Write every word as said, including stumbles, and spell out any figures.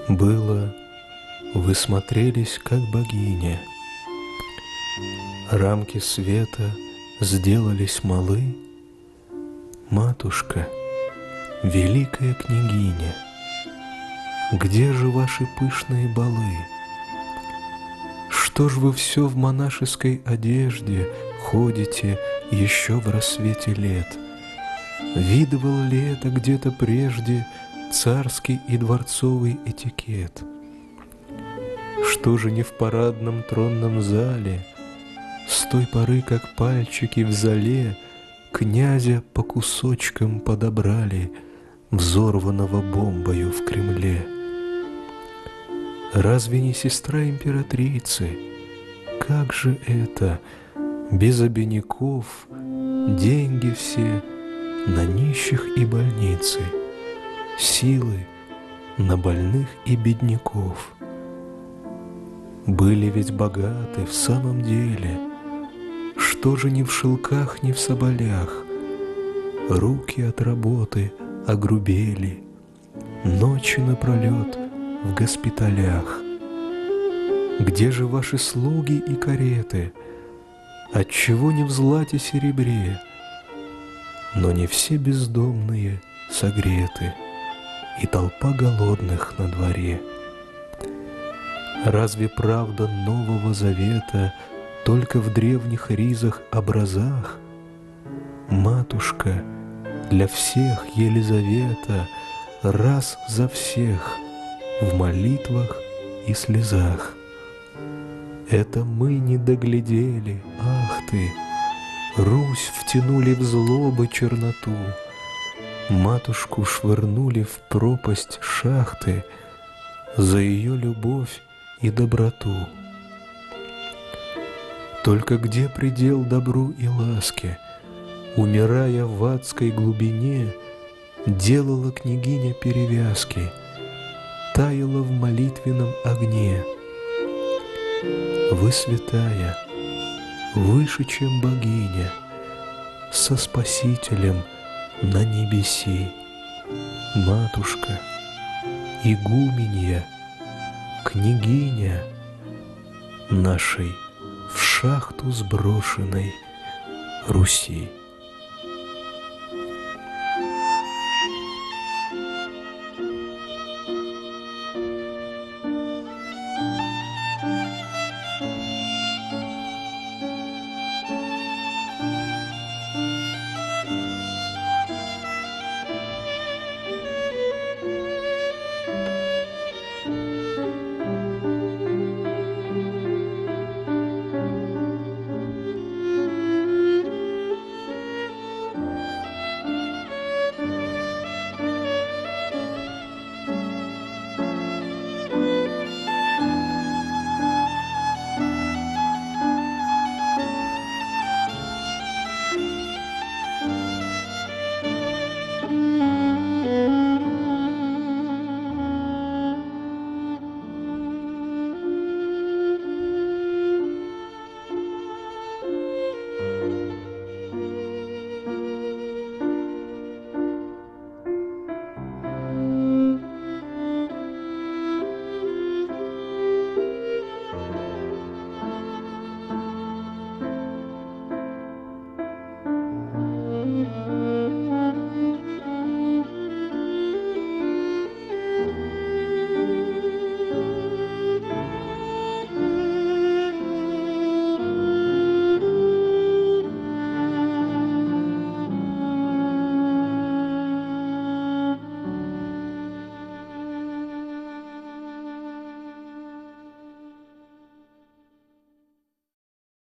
Было, вы смотрелись, как богиня. Рамки света сделались малы. Матушка, великая княгиня, где же ваши пышные балы? Что ж вы все в монашеской одежде ходите еще в рассвете лет? Видывал ли это где-то прежде царский и дворцовый этикет? Что же не в парадном тронном зале, с той поры, как пальчики в золе князя по кусочкам подобрали, взорванного бомбою в Кремле? Разве не сестра императрицы? Как же это, без обиняков, деньги все на нищих и больницы, силы на больных и бедняков? Были ведь богаты в самом деле, что же ни в шелках, ни в соболях? Руки от работы огрубели, ночи напролет в госпиталях. Где же ваши слуги и кареты? Отчего не в злате серебре? Но не все бездомные согреты, и толпа голодных на дворе. Разве правда Нового Завета только в древних ризах-образах? Матушка, для всех Елизавета раз за всех в молитвах и слезах. Это мы не доглядели, ах ты! Русь втянули в злобы черноту, матушку швырнули в пропасть шахты за ее любовь и доброту. Только где предел добру и ласке? Умирая в адской глубине, делала княгиня перевязки, таяла в молитвенном огне. Вы святая, выше, чем богиня, со Спасителем на небеси. Матушка, игуменья, княгиня нашей в шахту сброшенной Руси.